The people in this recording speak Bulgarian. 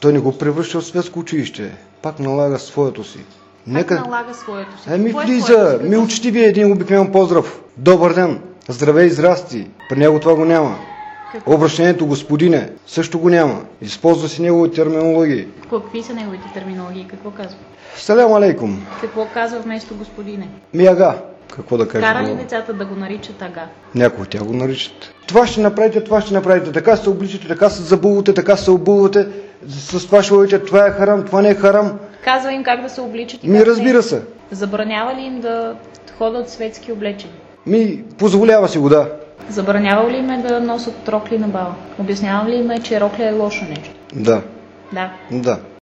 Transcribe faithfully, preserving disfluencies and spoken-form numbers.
Той не го превръща в светско училище. Пак налага своето си. Нека... Пак налага своето си. Еми Какво е влиза, ми учти ви един обикновен поздрав. Добър ден, здравей, здрасти. При него това го няма. Какво? Обращението господине също го няма. Използва си неговите терминологии. Какви са неговите терминологии? Какво казва? Салям алейкум. Какво казва вместо господине? Ми ага. Какво да кажа? Кара ли децата да го наричат ага? Някои от тях го наричат. Това ще направите, това ще направите. Така се обличате, така се забулвате, така се обулвате. С това ще ловите, това е харам, това не е харам. Казва им как да се обличат и Ми как разбира не. се. Забранява ли им да ходят светски облечени? Ми позволява си го, да. Забранявал ли им е да носят рокли на бала? Обяснявал ли им е, че рокля е лошо нещо? Да. Да. Да.